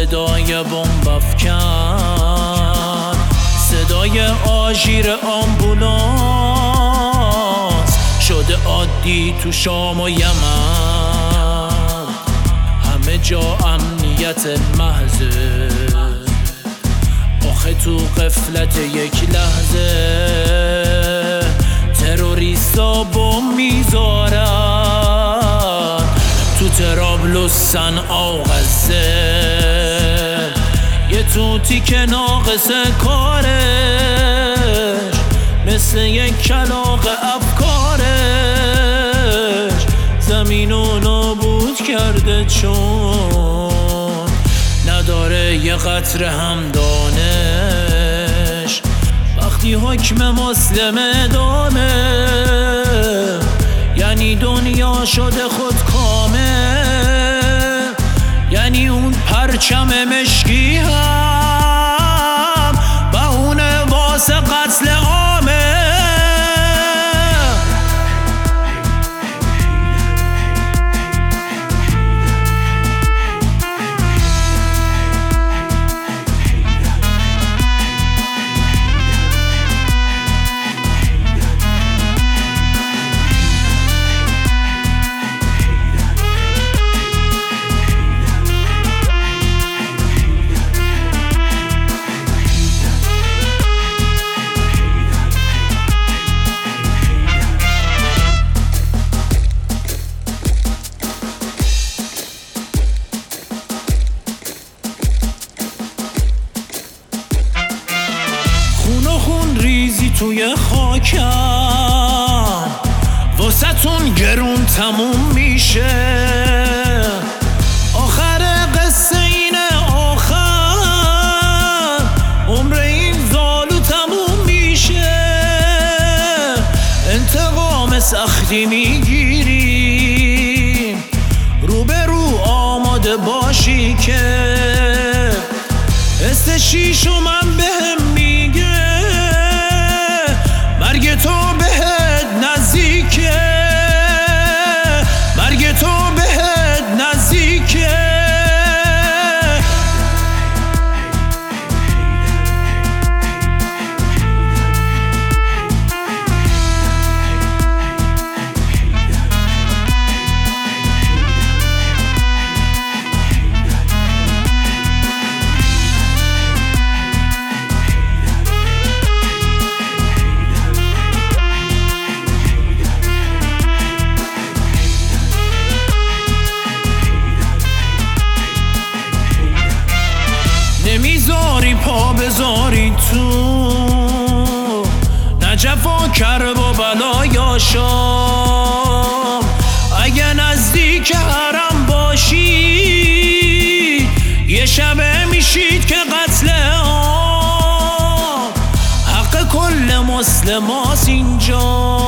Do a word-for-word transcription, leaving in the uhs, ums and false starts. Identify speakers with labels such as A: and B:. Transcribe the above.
A: صدای بمب افکن، صدای آژیر آمبولانس شده عادی تو شام و یمن. همه جا امنیت محضه، آخه تو غفلت یک لحظه تروریستا بمب میذارن تو طرابلس، صنعا و غزه. یه توتی که ناقص کارش مثل یک کلاغ افکارش زمینو نابود کرده، چون نداره یه قطره هم دانش. وقتی حکم مسلم دامه یعنی دنیا شده خودکامه، یعنی اون پرچم مشکی هم بهونه واسه قتل عامه. ریزی توی خاکم واسه تون گرون تموم میشه. آخر قصه اینه، آخر عمر این زالو تموم میشه. انتقام سختی میگیریم، رو به رو آماده باشی که است شیشو من بهم مرگ تو بهت نزدیکه، مرگ تو بهت نزدیکه. نمیذاری پا بذاری تو نجف و کرب و بلایاشام. اگه نزدیک حرم باشی یه شبه میشید که قتل عام حق کل مسلم هاست اینجا.